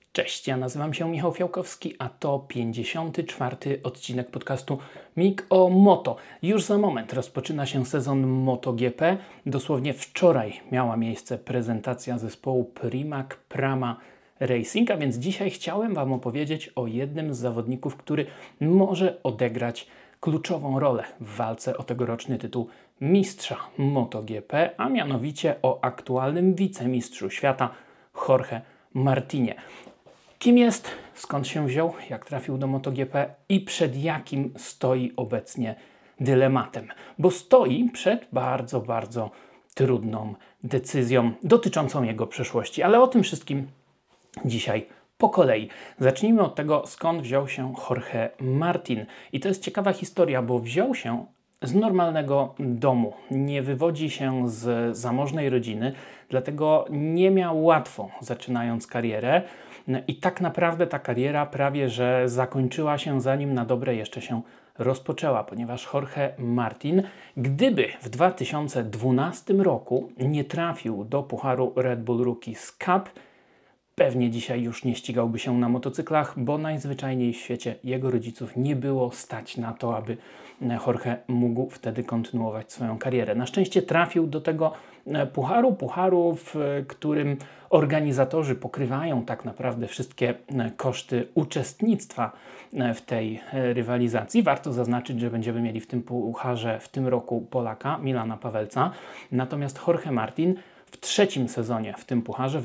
Cześć, ja nazywam się Michał Fiałkowski, a to 54. odcinek podcastu MIG o Moto. Już za moment rozpoczyna się sezon MotoGP. Dosłownie wczoraj miała miejsce prezentacja zespołu Pramac Prama Racing, a więc dzisiaj chciałem Wam opowiedzieć o jednym z zawodników, który może odegrać kluczową rolę w walce o tegoroczny tytuł mistrza MotoGP, a mianowicie o aktualnym wicemistrzu świata Jorge Martinie. Kim jest, skąd się wziął, jak trafił do MotoGP i przed jakim stoi obecnie dylematem? Bo stoi przed bardzo trudną decyzją dotyczącą jego przyszłości. Ale o tym wszystkim dzisiaj po kolei. Zacznijmy od tego, skąd wziął się Jorge Martin. I to jest ciekawa historia, bo wziął się z normalnego domu. Nie wywodzi się z zamożnej rodziny, dlatego nie miał łatwo zaczynając karierę. I tak naprawdę ta kariera prawie że zakończyła się, zanim na dobre jeszcze się rozpoczęła, ponieważ Jorge Martin, gdyby w 2012 roku nie trafił do pucharu Red Bull Rookies Cup, pewnie dzisiaj już nie ścigałby się na motocyklach, bo najzwyczajniej w świecie jego rodziców nie było stać na to, aby Jorge mógł wtedy kontynuować swoją karierę. Na szczęście trafił do tego pucharu, w którym organizatorzy pokrywają tak naprawdę wszystkie koszty uczestnictwa w tej rywalizacji. Warto zaznaczyć, że będziemy mieli w tym pucharze w tym roku Polaka, Milana Pawelca. Natomiast Jorge Martin w trzecim sezonie w tym pucharze w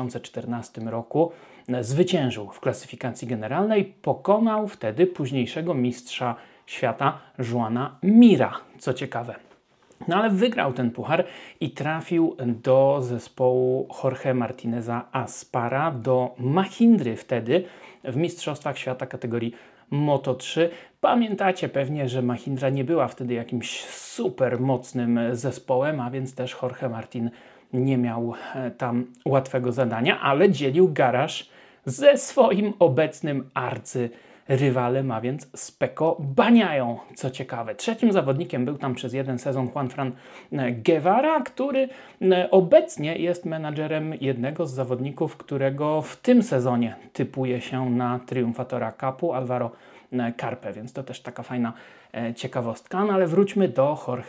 2014 roku zwyciężył w klasyfikacji generalnej, pokonał wtedy późniejszego mistrza świata Joana Mira, co ciekawe. No ale wygrał ten puchar i trafił do zespołu Jorge Martineza Aspara, do Mahindry wtedy w Mistrzostwach Świata kategorii Moto3. Pamiętacie pewnie, że Mahindra nie była wtedy jakimś super mocnym zespołem, a więc też Jorge Martin nie miał tam łatwego zadania, ale dzielił garaż ze swoim obecnym arcyrywalem, a więc z Pecco Bagnają, co ciekawe. Trzecim zawodnikiem był tam przez jeden sezon Juanfran Guevara, który obecnie jest menadżerem jednego z zawodników, którego w tym sezonie typuje się na triumfatora Cupu, Alvaro Carpe, więc to też taka fajna ciekawostka. No ale wróćmy do Jorge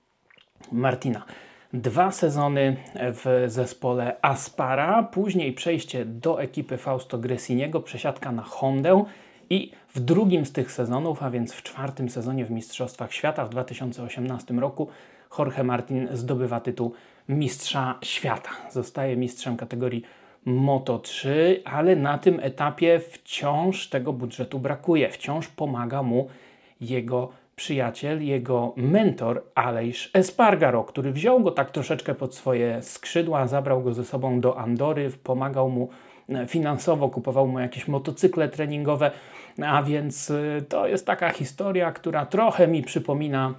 Martina. 2 sezony w zespole Aspara, później przejście do ekipy Fausto Gresiniego, przesiadka na Hondę i w drugim z tych sezonów, a więc w 4. sezonie w Mistrzostwach Świata w 2018 roku Jorge Martin zdobywa tytuł mistrza świata. Zostaje mistrzem kategorii Moto3, ale na tym etapie wciąż tego budżetu brakuje. Wciąż pomaga mu jego przyjaciel, jego mentor Aleix Espargaro, który wziął go tak troszeczkę pod swoje skrzydła, zabrał go ze sobą do Andory, pomagał mu finansowo, kupował mu jakieś motocykle treningowe, a więc to jest taka historia, która trochę mi przypomina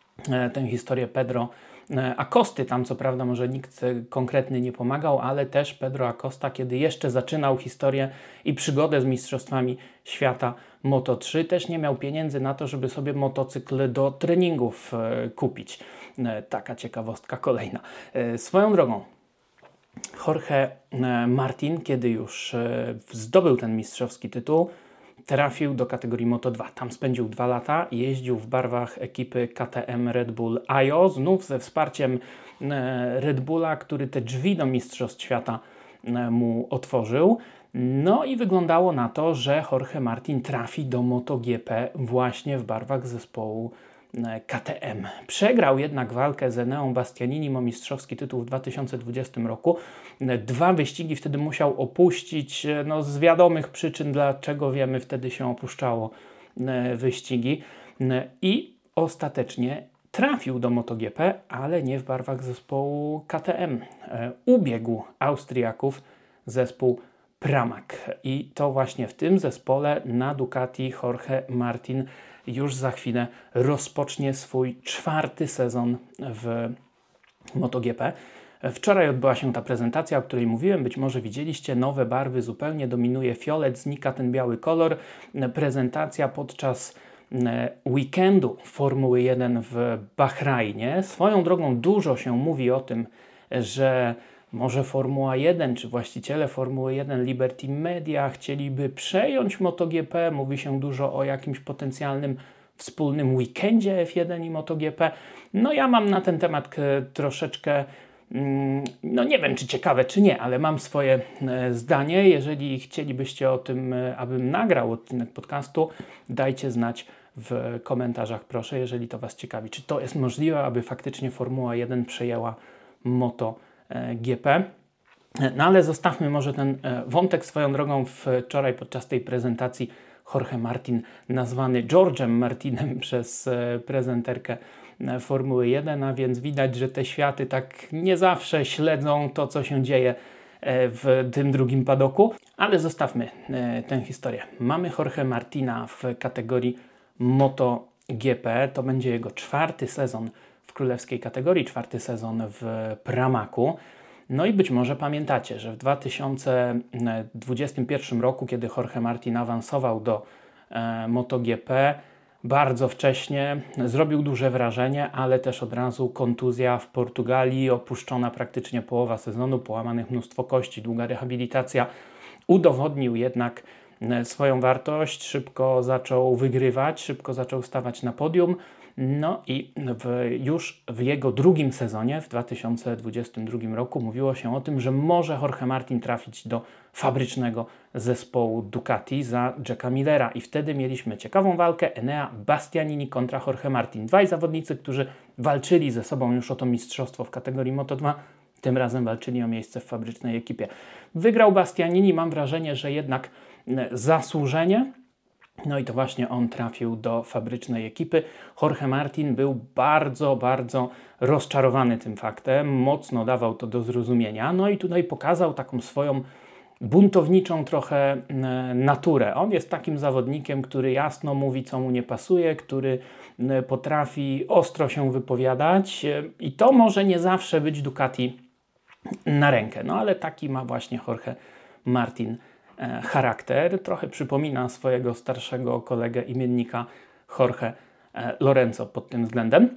tę historię Pedro Acosty. Tam co prawda może nikt konkretny nie pomagał, ale też Pedro Acosta, kiedy jeszcze zaczynał historię i przygodę z mistrzostwami świata Moto3, też nie miał pieniędzy na to, żeby sobie motocykl do treningów kupić. Taka ciekawostka kolejna. Swoją drogą, Jorge Martin, kiedy już zdobył ten mistrzowski tytuł, trafił do kategorii Moto2. Tam spędził 2 lata, jeździł w barwach ekipy KTM Red Bull AIO, znów ze wsparciem Red Bulla, który te drzwi do Mistrzostw Świata mu otworzył. No i wyglądało na to, że Jorge Martin trafi do MotoGP właśnie w barwach zespołu KTM. Przegrał jednak walkę z Eneą Bastianinim o mistrzowski tytuł w 2020 roku. 2 wyścigi wtedy musiał opuścić, z wiadomych przyczyn, dlaczego wiemy, wtedy się opuszczało wyścigi. I ostatecznie trafił do MotoGP, ale nie w barwach zespołu KTM. Ubiegł Austriaków zespół Pramac. I to właśnie w tym zespole na Ducati Jorge Martin już za chwilę rozpocznie swój 4. sezon w MotoGP. Wczoraj odbyła się ta prezentacja, o której mówiłem. Być może widzieliście, nowe barwy, zupełnie dominuje fiolet, znika ten biały kolor. Prezentacja podczas weekendu Formuły 1 w Bahrajnie. Swoją drogą dużo się mówi o tym, że może Formuła 1 czy właściciele Formuły 1 Liberty Media chcieliby przejąć MotoGP. Mówi się dużo o jakimś potencjalnym wspólnym weekendzie F1 i MotoGP. No ja mam na ten temat troszeczkę, no nie wiem czy ciekawe czy nie, ale mam swoje zdanie. Jeżeli chcielibyście o tym, abym nagrał odcinek podcastu, dajcie znać w komentarzach proszę, jeżeli to Was ciekawi. Czy to jest możliwe, aby faktycznie Formuła 1 przejęła MotoGP? No ale zostawmy może ten wątek. Swoją drogą wczoraj podczas tej prezentacji Jorge Martin, nazwany George'em Martinem przez prezenterkę Formuły 1, a więc widać, że te światy tak nie zawsze śledzą to, co się dzieje w tym drugim padoku, ale zostawmy tę historię. Mamy Jorge Martina w kategorii MotoGP, to będzie jego 4. sezon w królewskiej kategorii, 4. sezon w Pramacu. No i być może pamiętacie, że w 2021 roku, kiedy Jorge Martin awansował do MotoGP, bardzo wcześnie zrobił duże wrażenie, ale też od razu kontuzja w Portugalii, opuszczona praktycznie połowa sezonu, połamanych mnóstwo kości, długa rehabilitacja. Udowodnił jednak swoją wartość, szybko zaczął wygrywać, szybko zaczął stawać na podium. No i już w jego drugim sezonie, w 2022 roku, mówiło się o tym, że może Jorge Martin trafić do fabrycznego zespołu Ducati za Jacka Millera. I wtedy mieliśmy ciekawą walkę Enea Bastianini kontra Jorge Martin. Dwaj zawodnicy, którzy walczyli ze sobą już o to mistrzostwo w kategorii Moto2, tym razem walczyli o miejsce w fabrycznej ekipie. Wygrał Bastianini, mam wrażenie, że jednak zasłużenie. No i to właśnie on trafił do fabrycznej ekipy. Jorge Martin był bardzo, bardzo rozczarowany tym faktem. Mocno dawał to do zrozumienia. No i tutaj pokazał taką swoją buntowniczą trochę naturę. On jest takim zawodnikiem, który jasno mówi, co mu nie pasuje, który potrafi ostro się wypowiadać i to może nie zawsze być Ducati na rękę. No ale taki ma właśnie Jorge Martin charakter. Trochę przypomina swojego starszego kolegę imiennika Jorge Lorenzo pod tym względem,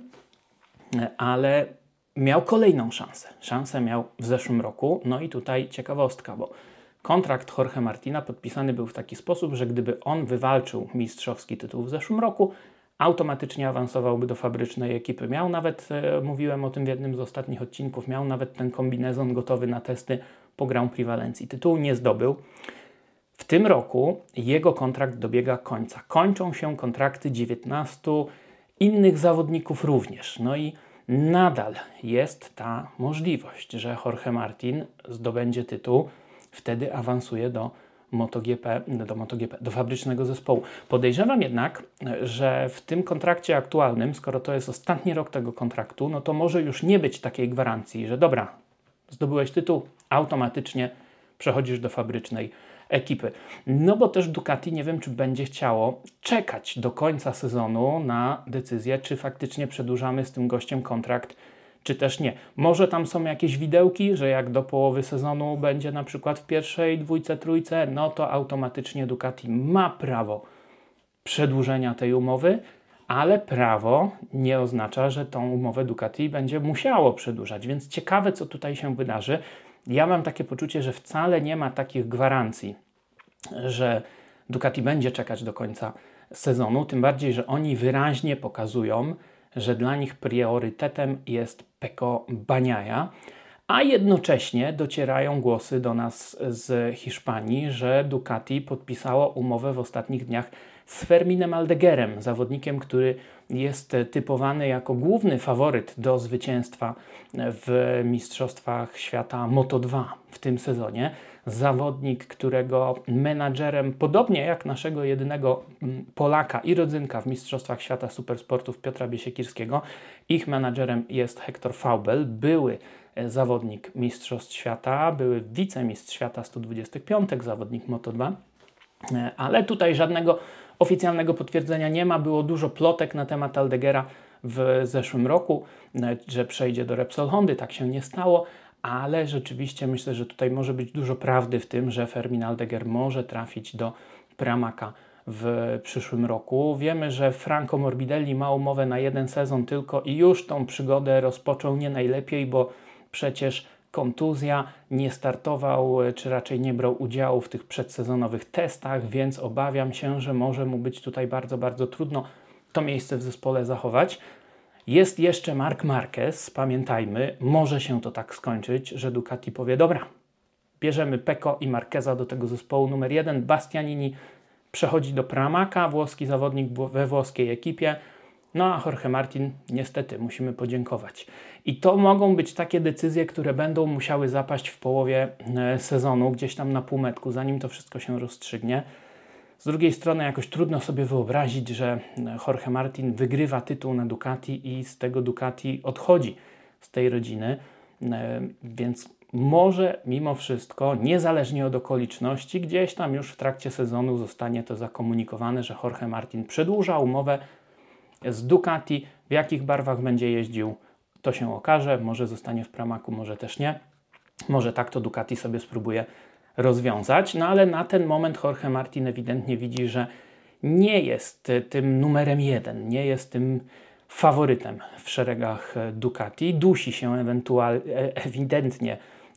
ale miał kolejną szansę. Szansę miał w zeszłym roku. No i tutaj ciekawostka, bo kontrakt Jorge Martina podpisany był w taki sposób, że gdyby on wywalczył mistrzowski tytuł w zeszłym roku, automatycznie awansowałby do fabrycznej ekipy. Miał nawet, mówiłem o tym w jednym z ostatnich odcinków, miał nawet ten kombinezon gotowy na testy po Grand Prix Walencji. Tytułu nie zdobył. W tym roku jego kontrakt dobiega końca. Kończą się kontrakty 19 innych zawodników również. No i nadal jest ta możliwość, że Jorge Martin zdobędzie tytuł, wtedy awansuje do MotoGP, do fabrycznego zespołu. Podejrzewam jednak, że w tym kontrakcie aktualnym, skoro to jest ostatni rok tego kontraktu, no to może już nie być takiej gwarancji, że dobra, zdobyłeś tytuł, automatycznie przechodzisz do fabrycznej ekipy. No bo też Ducati nie wiem, czy będzie chciało czekać do końca sezonu na decyzję, czy faktycznie przedłużamy z tym gościem kontrakt, czy też nie. Może tam są jakieś widełki, że jak do połowy sezonu będzie na przykład w pierwszej dwójce, trójce, no to automatycznie Ducati ma prawo przedłużenia tej umowy, ale prawo nie oznacza, że tą umowę Ducati będzie musiało przedłużać, więc ciekawe, co tutaj się wydarzy. Ja mam takie poczucie, że wcale nie ma takich gwarancji, że Ducati będzie czekać do końca sezonu, tym bardziej, że oni wyraźnie pokazują, że dla nich priorytetem jest Pecco Bagnaia, a jednocześnie docierają głosy do nas z Hiszpanii, że Ducati podpisało umowę w ostatnich dniach z Ferminem Aldeguerem, zawodnikiem, który jest typowany jako główny faworyt do zwycięstwa w Mistrzostwach Świata Moto2 w tym sezonie. Zawodnik, którego menadżerem, podobnie jak naszego jedynego Polaka i rodzynka w Mistrzostwach Świata Supersportów Piotra Biesiekirskiego, ich menadżerem jest Hector Faubel, były zawodnik Mistrzostw Świata, były wicemistrz świata 125, zawodnik Moto2, ale tutaj żadnego oficjalnego potwierdzenia nie ma. Było dużo plotek na temat Aldeguera w zeszłym roku, że przejdzie do Repsol Hondy, tak się nie stało, ale rzeczywiście myślę, że tutaj może być dużo prawdy w tym, że Fermin Aldeguer może trafić do Pramaca w przyszłym roku. Wiemy, że Franco Morbidelli ma umowę na 1 sezon tylko i już tą przygodę rozpoczął nie najlepiej, bo przecież kontuzja, nie startował, czy raczej nie brał udziału w tych przedsezonowych testach, więc obawiam się, że może mu być tutaj bardzo, bardzo trudno to miejsce w zespole zachować. Jest jeszcze Marc Marquez, pamiętajmy, może się to tak skończyć, że Ducati powie, dobra, bierzemy Pecco i Marqueza do tego zespołu numer 1, Bastianini przechodzi do Pramaca, włoski zawodnik we włoskiej ekipie, no a Jorge Martin niestety musimy podziękować. I to mogą być takie decyzje, które będą musiały zapaść w połowie sezonu, gdzieś tam na półmetku, zanim to wszystko się rozstrzygnie. Z drugiej strony jakoś trudno sobie wyobrazić, że Jorge Martin wygrywa tytuł na Ducati i z tego Ducati odchodzi z tej rodziny, więc może mimo wszystko, niezależnie od okoliczności, gdzieś tam już w trakcie sezonu zostanie to zakomunikowane, że Jorge Martin przedłuża umowę z Ducati. W jakich barwach będzie jeździł, to się okaże. Może zostanie w Pramacu, może też nie. Może tak to Ducati sobie spróbuje rozwiązać. No ale na ten moment Jorge Martin ewidentnie widzi, że nie jest tym numerem 1, nie jest tym faworytem w szeregach Ducati. Dusi się ewidentnie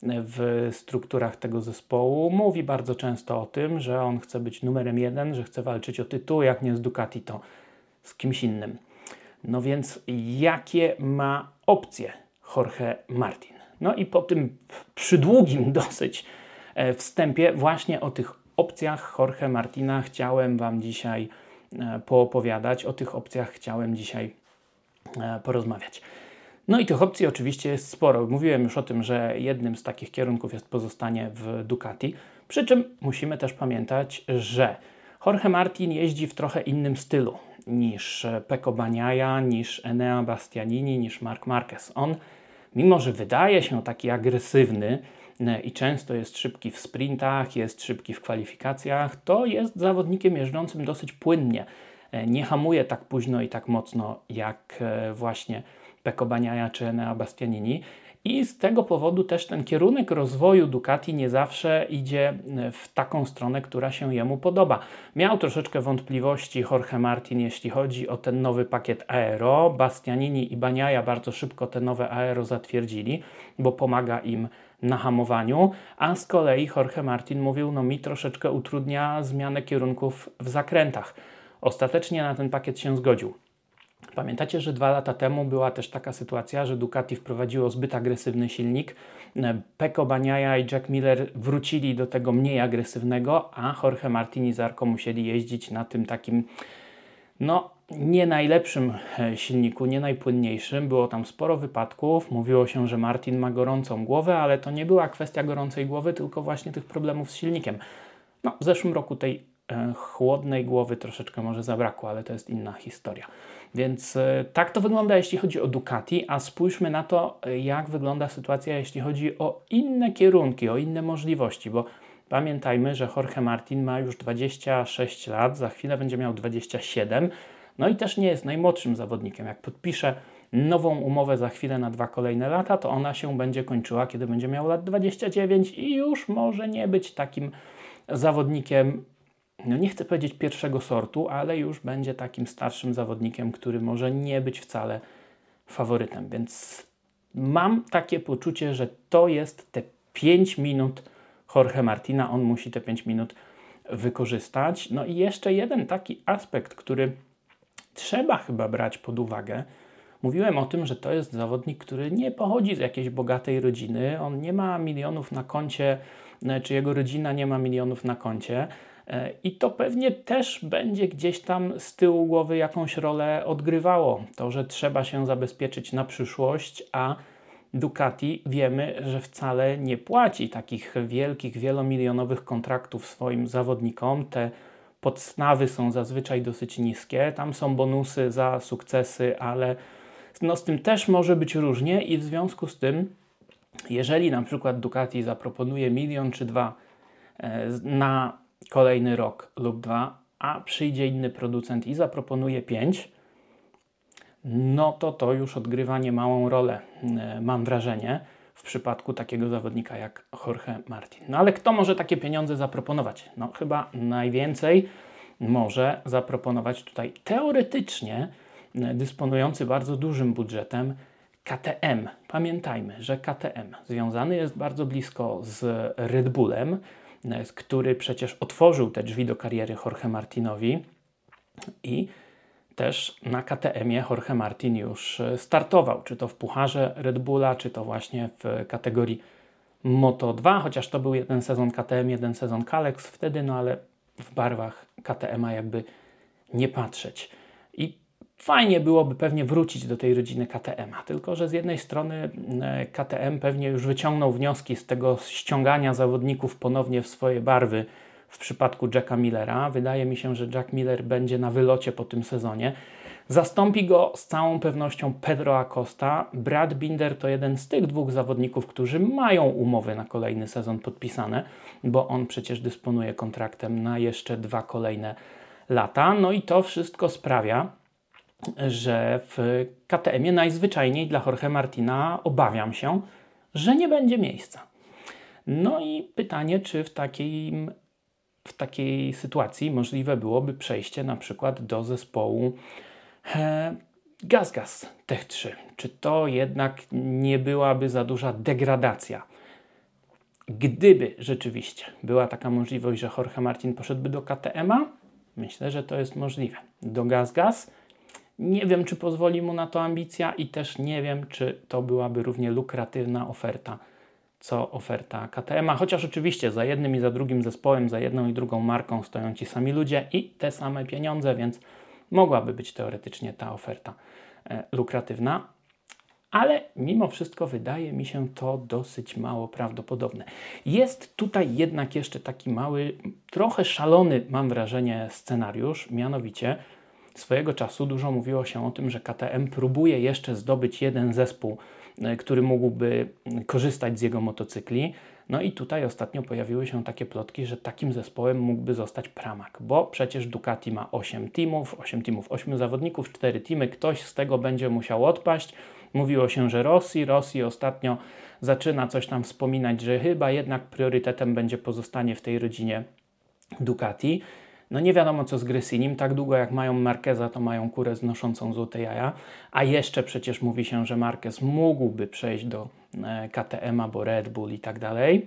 w strukturach tego zespołu. Mówi bardzo często o tym, że on chce być numerem 1, że chce walczyć o tytuł, jak nie z Ducati, to z kimś innym. No więc jakie ma opcje Jorge Martin? No i po tym przydługim dosyć wstępie właśnie o tych opcjach Jorge Martina chciałem Wam dzisiaj poopowiadać, o tych opcjach chciałem dzisiaj porozmawiać. No i tych opcji oczywiście jest sporo. Mówiłem już o tym, że jednym z takich kierunków jest pozostanie w Ducati, przy czym musimy też pamiętać, że Jorge Martin jeździ w trochę innym stylu niż Pecco Bagnaia, niż Enea Bastianini, niż Marc Marquez. On, mimo że wydaje się taki agresywny i często jest szybki w sprintach, jest szybki w kwalifikacjach, to jest zawodnikiem jeżdżącym dosyć płynnie. Nie hamuje tak późno i tak mocno jak właśnie Pecco Bagnaia czy Enea Bastianini. I z tego powodu też ten kierunek rozwoju Ducati nie zawsze idzie w taką stronę, która się jemu podoba. Miał troszeczkę wątpliwości Jorge Martin, jeśli chodzi o ten nowy pakiet Aero. Bastianini i Bagnaia bardzo szybko te nowe Aero zatwierdzili, bo pomaga im na hamowaniu, a z kolei Jorge Martin mówił, no mi troszeczkę utrudnia zmianę kierunków w zakrętach. Ostatecznie na ten pakiet się zgodził. Pamiętacie, że 2 lata temu była też taka sytuacja, że Ducati wprowadziło zbyt agresywny silnik. Pecco Bagnaia i Jack Miller wrócili do tego mniej agresywnego, a Jorge Martin i Zarco musieli jeździć na tym takim, no nie najlepszym silniku, nie najpłynniejszym. Było tam sporo wypadków. Mówiło się, że Martin ma gorącą głowę, ale to nie była kwestia gorącej głowy, tylko właśnie tych problemów z silnikiem. No, w zeszłym roku tej chłodnej głowy troszeczkę może zabrakło, ale to jest inna historia. Więc tak to wygląda, jeśli chodzi o Ducati, a spójrzmy na to, jak wygląda sytuacja, jeśli chodzi o inne kierunki, o inne możliwości, bo pamiętajmy, że Jorge Martin ma już 26 lat, za chwilę będzie miał 27, no i też nie jest najmłodszym zawodnikiem. Jak podpisze nową umowę za chwilę na 2 kolejne lata, to ona się będzie kończyła, kiedy będzie miał lat 29 i już może nie być takim zawodnikiem, no nie chcę powiedzieć pierwszego sortu, ale już będzie takim starszym zawodnikiem, który może nie być wcale faworytem. Więc mam takie poczucie, że to jest te 5 minut Jorge Martina. On musi te 5 minut wykorzystać. No i jeszcze jeden taki aspekt, który trzeba chyba brać pod uwagę. Mówiłem o tym, że to jest zawodnik, który nie pochodzi z jakiejś bogatej rodziny. On nie ma milionów na koncie, czy jego rodzina nie ma milionów na koncie. I to pewnie też będzie gdzieś tam z tyłu głowy jakąś rolę odgrywało. To, że trzeba się zabezpieczyć na przyszłość, a Ducati wiemy, że wcale nie płaci takich wielkich, wielomilionowych kontraktów swoim zawodnikom. Te podstawy są zazwyczaj dosyć niskie. Tam są bonusy za sukcesy, ale no z tym też może być różnie i w związku z tym, jeżeli na przykład Ducati zaproponuje 1 milion czy 2 na kolejny rok lub 2, a przyjdzie inny producent i zaproponuje 5, no to już odgrywa niemałą rolę, mam wrażenie, w przypadku takiego zawodnika jak Jorge Martin. No ale kto może takie pieniądze zaproponować? No chyba najwięcej może zaproponować tutaj teoretycznie dysponujący bardzo dużym budżetem KTM. Pamiętajmy, że KTM związany jest bardzo blisko z Red Bullem, który przecież otworzył te drzwi do kariery Jorge Martinowi i też na KTM-ie Jorge Martin już startował, czy to w pucharze Red Bulla, czy to właśnie w kategorii Moto2, chociaż to był jeden sezon KTM, jeden sezon Kalex wtedy, no ale w barwach KTM-a jakby nie patrzeć. I fajnie byłoby pewnie wrócić do tej rodziny KTM-a, tylko że z jednej strony KTM pewnie już wyciągnął wnioski z tego ściągania zawodników ponownie w swoje barwy w przypadku Jacka Millera. Wydaje mi się, że Jack Miller będzie na wylocie po tym sezonie. Zastąpi go z całą pewnością Pedro Acosta. Brad Binder to jeden z tych dwóch zawodników, którzy mają umowy na kolejny sezon podpisane, bo on przecież dysponuje kontraktem na jeszcze 2 kolejne lata. No i to wszystko sprawia, że w KTM-ie najzwyczajniej dla Jorge Martina obawiam się, że nie będzie miejsca. No i pytanie, czy w takiej sytuacji możliwe byłoby przejście na przykład do zespołu GasGas Tech 3. Czy to jednak nie byłaby za duża degradacja? Gdyby rzeczywiście była taka możliwość, że Jorge Martin poszedłby do KTM-a, myślę, że to jest możliwe. Do GasGas nie wiem, czy pozwoli mu na to ambicja i też nie wiem, czy to byłaby równie lukratywna oferta, co oferta KTM-a, chociaż oczywiście za jednym i za drugim zespołem, za jedną i drugą marką stoją ci sami ludzie i te same pieniądze, więc mogłaby być teoretycznie ta oferta lukratywna, ale mimo wszystko wydaje mi się to dosyć mało prawdopodobne. Jest tutaj jednak jeszcze taki mały, trochę szalony, mam wrażenie, scenariusz, mianowicie swojego czasu dużo mówiło się o tym, że KTM próbuje jeszcze zdobyć jeden zespół, który mógłby korzystać z jego motocykli. No i tutaj ostatnio pojawiły się takie plotki, że takim zespołem mógłby zostać Pramac, bo przecież Ducati ma 8 teamów, 8 zawodników, 4 teamy, ktoś z tego będzie musiał odpaść. Mówiło się, że Rossi ostatnio zaczyna coś tam wspominać, że chyba jednak priorytetem będzie pozostanie w tej rodzinie Ducati. No nie wiadomo co z Gressinim, tak długo jak mają Marqueza, to mają kurę znoszącą złote jaja, a jeszcze przecież mówi się, że Marquez mógłby przejść do KTM-a, bo Red Bull i tak dalej.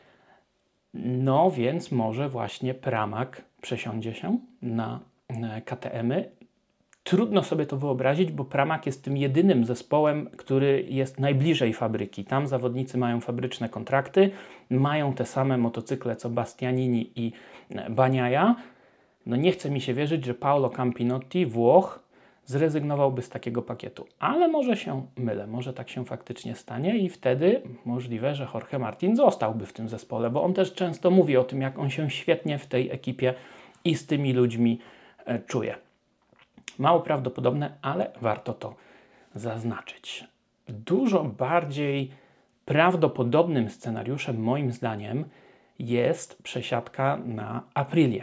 No więc może właśnie Pramac przesiądzie się na KTM-y. Trudno sobie to wyobrazić, bo Pramac jest tym jedynym zespołem, który jest najbliżej fabryki. Tam zawodnicy mają fabryczne kontrakty, mają te same motocykle co Bastianini i Bagnaia. No nie chce mi się wierzyć, że Paolo Campinotti, Włoch, zrezygnowałby z takiego pakietu. Ale może się mylę, może tak się faktycznie stanie i wtedy możliwe, że Jorge Martin zostałby w tym zespole, bo on też często mówi o tym, jak on się świetnie w tej ekipie i z tymi ludźmi czuje. Mało prawdopodobne, ale warto to zaznaczyć. Dużo bardziej prawdopodobnym scenariuszem moim zdaniem jest przesiadka na Aprilię.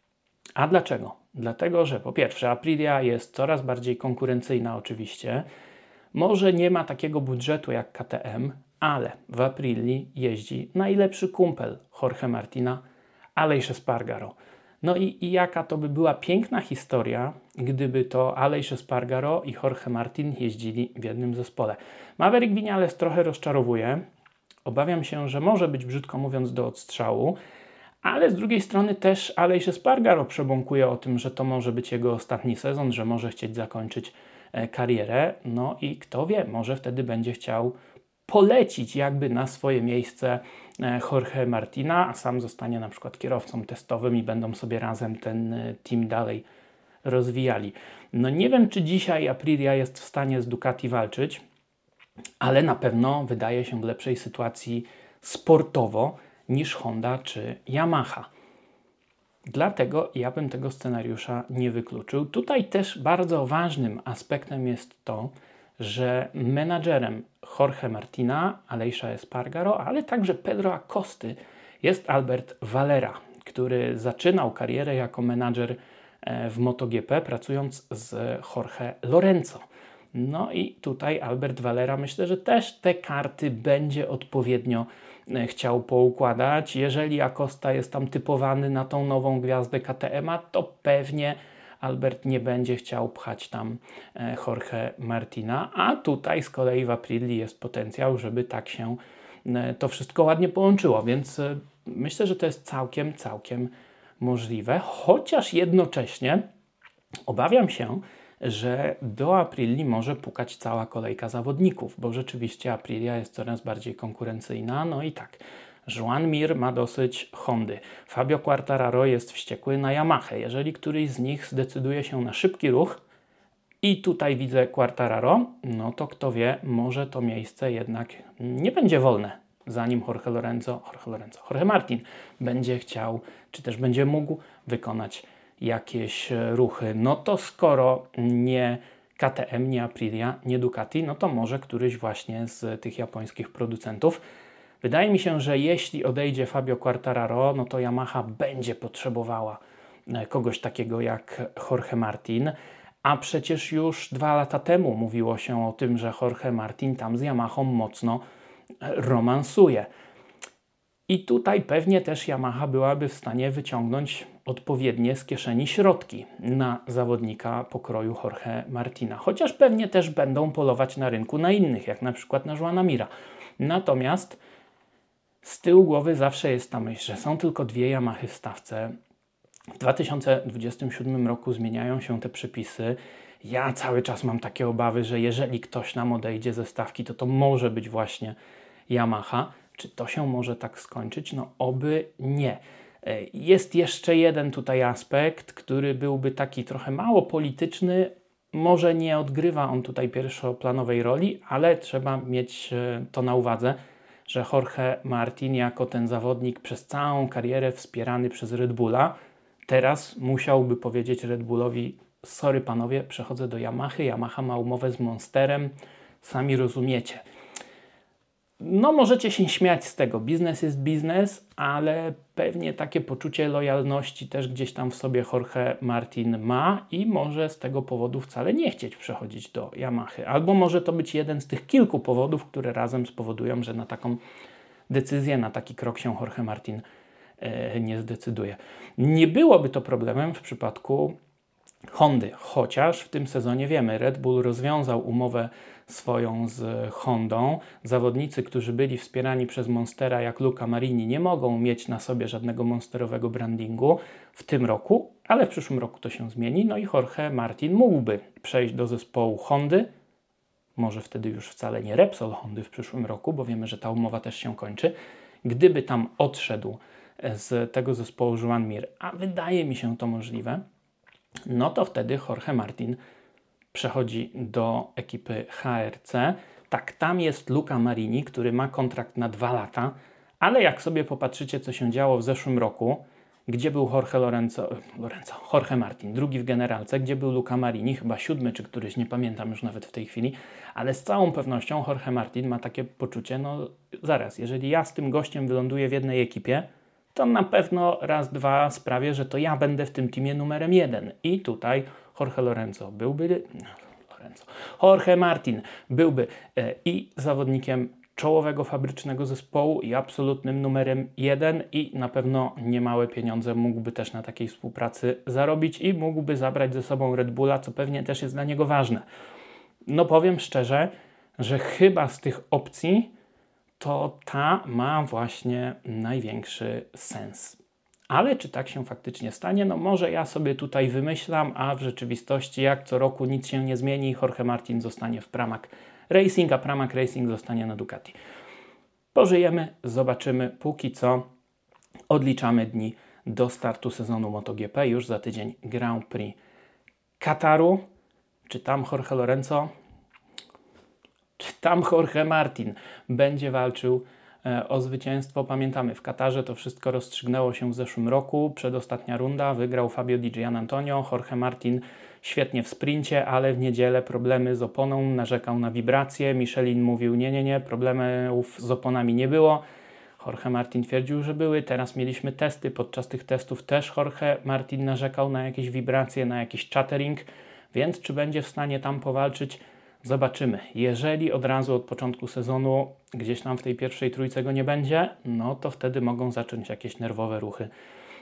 A dlaczego? Dlatego, że po pierwsze Aprilia jest coraz bardziej konkurencyjna oczywiście. Może nie ma takiego budżetu jak KTM, ale w Aprilii jeździ najlepszy kumpel Jorge Martina, Aleix Espargaro. No i jaka to by była piękna historia, gdyby to Aleix Espargaro i Jorge Martin jeździli w jednym zespole. Maverick Viñales trochę rozczarowuje. Obawiam się, że może być, brzydko mówiąc, do odstrzału, ale z drugiej strony też Aleix Espargaro przebąkuje o tym, że to może być jego ostatni sezon, że może chcieć zakończyć karierę. No i kto wie, może wtedy będzie chciał polecić jakby na swoje miejsce Jorge Martina, a sam zostanie na przykład kierowcą testowym i będą sobie razem ten team dalej rozwijali. No nie wiem, czy dzisiaj Aprilia jest w stanie z Ducati walczyć, ale na pewno wydaje się w lepszej sytuacji sportowo niż Honda czy Yamaha. Dlatego ja bym tego scenariusza nie wykluczył. Tutaj też bardzo ważnym aspektem jest to, że menadżerem Jorge Martina, Aleisza Espargaro, ale także Pedro Acosty jest Albert Valera, który zaczynał karierę jako menadżer w MotoGP, pracując z Jorge Lorenzo. No i tutaj Albert Valera, myślę, że też te karty będzie odpowiednio chciał poukładać. Jeżeli Acosta jest tam typowany na tą nową gwiazdę KTM-a, to pewnie Albert nie będzie chciał pchać tam Jorge Martina, a tutaj z kolei w Aprilia jest potencjał, żeby tak się to wszystko ładnie połączyło, więc myślę, że to jest całkiem możliwe, chociaż jednocześnie obawiam się, że do Aprilii może pukać cała kolejka zawodników, bo rzeczywiście Aprilia jest coraz bardziej konkurencyjna. No i tak, Joan Mir ma dosyć Hondy, Fabio Quartararo jest wściekły na Yamaha. Jeżeli któryś z nich zdecyduje się na szybki ruch i tutaj widzę Quartararo, no to kto wie, może to miejsce jednak nie będzie wolne, zanim Jorge Martin będzie chciał, czy też będzie mógł wykonać jakieś ruchy. No to skoro nie KTM, nie Aprilia, nie Ducati, no to może któryś właśnie z tych japońskich producentów. Wydaje mi się, że jeśli odejdzie Fabio Quartararo, no to Yamaha będzie potrzebowała kogoś takiego jak Jorge Martin, a przecież już 2 lata temu mówiło się o tym, że Jorge Martin tam z Yamahą mocno romansuje. I tutaj pewnie też Yamaha byłaby w stanie wyciągnąć odpowiednie z kieszeni środki na zawodnika pokroju Jorge Martina. Chociaż pewnie też będą polować na rynku na innych, jak na przykład na Joana Mira. Natomiast z tyłu głowy zawsze jest ta myśl, że są tylko 2 Yamahy w stawce. W 2027 roku zmieniają się te przepisy. Ja cały czas mam takie obawy, że jeżeli ktoś nam odejdzie ze stawki, to może być właśnie Yamaha. Czy to się może tak skończyć? No oby nie. Jest jeszcze jeden tutaj aspekt, który byłby taki trochę mało polityczny. Może nie odgrywa on tutaj pierwszoplanowej roli, ale trzeba mieć to na uwadze, że Jorge Martin jako ten zawodnik przez całą karierę wspierany przez Red Bulla, teraz musiałby powiedzieć Red Bullowi: sorry panowie, przechodzę do Yamahy, Yamaha ma umowę z Monsterem, sami rozumiecie. No możecie się śmiać z tego, biznes jest biznes, ale pewnie takie poczucie lojalności też gdzieś tam w sobie Jorge Martin ma i może z tego powodu wcale nie chcieć przechodzić do Yamahy. Albo może to być jeden z tych kilku powodów, które razem spowodują, że na taką decyzję, na taki krok się Jorge Martin nie zdecyduje. Nie byłoby to problemem w przypadku Hondy, chociaż w tym sezonie wiemy, Red Bull rozwiązał umowę swoją z Hondą. Zawodnicy, którzy byli wspierani przez Monstera jak Luca Marini, nie mogą mieć na sobie żadnego monsterowego brandingu w tym roku, ale w przyszłym roku to się zmieni. No i Jorge Martin mógłby przejść do zespołu Hondy, może wtedy już wcale nie Repsol Hondy w przyszłym roku, bo wiemy, że ta umowa też się kończy. Gdyby tam odszedł z tego zespołu Joan Mir, a wydaje mi się to możliwe, no to wtedy Jorge Martin przechodzi do ekipy HRC. Tak, tam jest Luca Marini, który ma kontrakt na 2 lata, ale jak sobie popatrzycie, co się działo w zeszłym roku, gdzie był Jorge Martin, drugi w generalce, gdzie był Luca Marini, chyba 7 czy któryś, nie pamiętam już nawet w tej chwili, ale z całą pewnością Jorge Martin ma takie poczucie, no zaraz, jeżeli ja z tym gościem wyląduję w jednej ekipie, to na pewno raz, dwa sprawię, że to ja będę w tym teamie numerem 1. I tutaj Jorge Martin byłby i zawodnikiem czołowego fabrycznego zespołu i absolutnym numerem 1 i na pewno niemałe pieniądze mógłby też na takiej współpracy zarobić i mógłby zabrać ze sobą Red Bulla, co pewnie też jest dla niego ważne. No powiem szczerze, że chyba z tych opcji to ta ma właśnie największy sens. Ale czy tak się faktycznie stanie? No może ja sobie tutaj wymyślam, a w rzeczywistości jak co roku nic się nie zmieni, Jorge Martin zostanie w Pramac Racing, a Pramac Racing zostanie na Ducati. Pożyjemy, zobaczymy. Póki co odliczamy dni do startu sezonu MotoGP. Już za tydzień Grand Prix Kataru. Czy tam Jorge Lorenzo? Czy tam Jorge Martin będzie walczył o zwycięstwo? Pamiętamy, w Katarze to wszystko rozstrzygnęło się w zeszłym roku. Przedostatnia runda, wygrał Fabio Di Gianantonio. Jorge Martin świetnie w sprincie, ale w niedzielę problemy z oponą, narzekał na wibracje. Michelin mówił, nie, problemów z oponami nie było. Jorge Martin twierdził, że były. Teraz mieliśmy testy. Podczas tych testów też Jorge Martin narzekał na jakieś wibracje, na jakiś chattering. Więc czy będzie w stanie tam powalczyć? Zobaczymy. Jeżeli od razu od początku sezonu gdzieś tam w tej pierwszej trójce go nie będzie, no to wtedy mogą zacząć jakieś nerwowe ruchy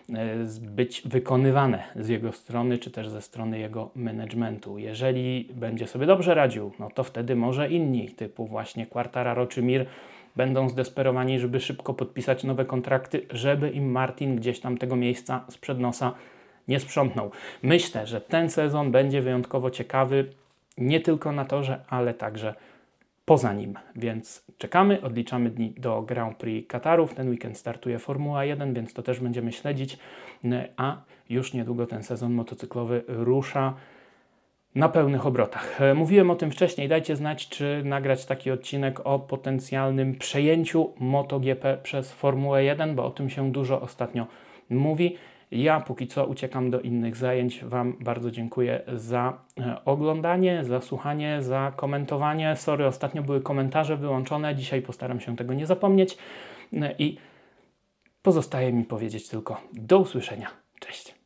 być wykonywane z jego strony, czy też ze strony jego managementu. Jeżeli będzie sobie dobrze radził, no to wtedy może inni, typu właśnie Quartararo czy Mir, będą zdesperowani, żeby szybko podpisać nowe kontrakty, żeby im Martin gdzieś tam tego miejsca sprzed nosa nie sprzątnął. Myślę, że ten sezon będzie wyjątkowo ciekawy, nie tylko na torze, ale także poza nim, więc czekamy, odliczamy dni do Grand Prix Kataru. W ten weekend startuje Formuła 1, więc to też będziemy śledzić, a już niedługo ten sezon motocyklowy rusza na pełnych obrotach. Mówiłem o tym wcześniej, dajcie znać, czy nagrać taki odcinek o potencjalnym przejęciu MotoGP przez Formułę 1, bo o tym się dużo ostatnio mówi. Ja póki co uciekam do innych zajęć. Wam bardzo dziękuję za oglądanie, za słuchanie, za komentowanie. Sorry, ostatnio były komentarze wyłączone, dzisiaj postaram się tego nie zapomnieć i pozostaje mi powiedzieć tylko do usłyszenia. Cześć!